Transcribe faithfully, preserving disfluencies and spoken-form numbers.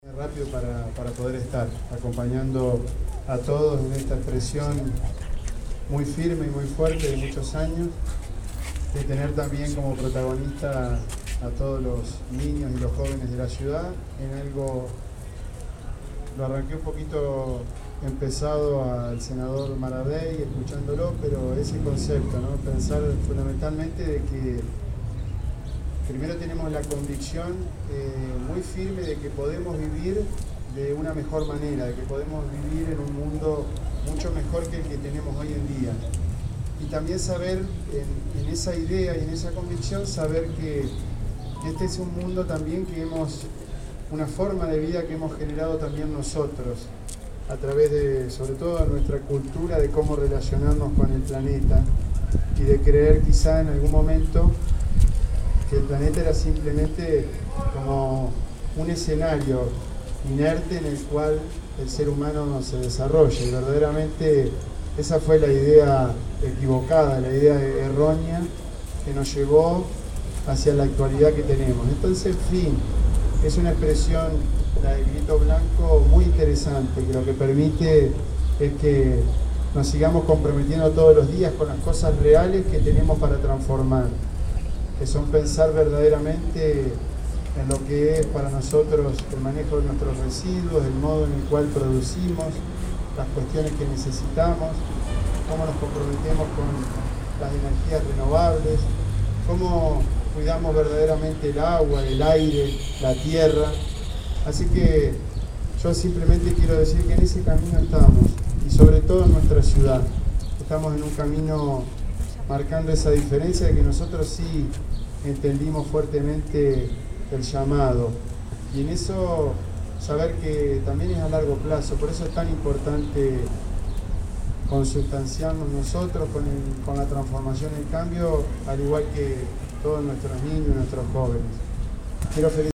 Rápido para, para poder estar acompañando a todos en esta expresión muy firme y muy fuerte de muchos años, de tener también como protagonista a todos los niños y los jóvenes de la ciudad en algo. Lo arranqué un poquito empezado al senador Maradei, escuchándolo, pero ese concepto, ¿no? Pensar fundamentalmente de que primero tenemos la convicción eh, muy firme de que podemos vivir de una mejor manera, de que podemos vivir en un mundo mucho mejor que el que tenemos hoy en día. Y también saber, en, en esa idea y en esa convicción, saber que este es un mundo también que hemos, una forma de vida que hemos generado también nosotros, a través de, sobre todo, nuestra cultura de cómo relacionarnos con el planeta y de creer quizá en algún momento que el planeta era simplemente como un escenario inerte en el cual el ser humano se desarrolla, y verdaderamente esa fue la idea equivocada, la idea errónea que nos llevó hacia la actualidad que tenemos. Entonces, en fin, es una expresión, la del grito blanco, muy interesante, que lo que permite es que nos sigamos comprometiendo todos los días con las cosas reales que tenemos para transformar, que son pensar verdaderamente en lo que es para nosotros el manejo de nuestros residuos, el modo en el cual producimos, las cuestiones que necesitamos, cómo nos comprometemos con las energías renovables, cómo cuidamos verdaderamente el agua, el aire, la tierra. Así que yo simplemente quiero decir que en ese camino estamos, y sobre todo en nuestra ciudad. Estamos en un camino marcando esa diferencia de que nosotros sí entendimos fuertemente el llamado, y en eso saber que también es a largo plazo. Por eso es tan importante consustanciarnos nosotros con, el, con la transformación y el cambio, al igual que todos nuestros niños y nuestros jóvenes. Quiero felicitar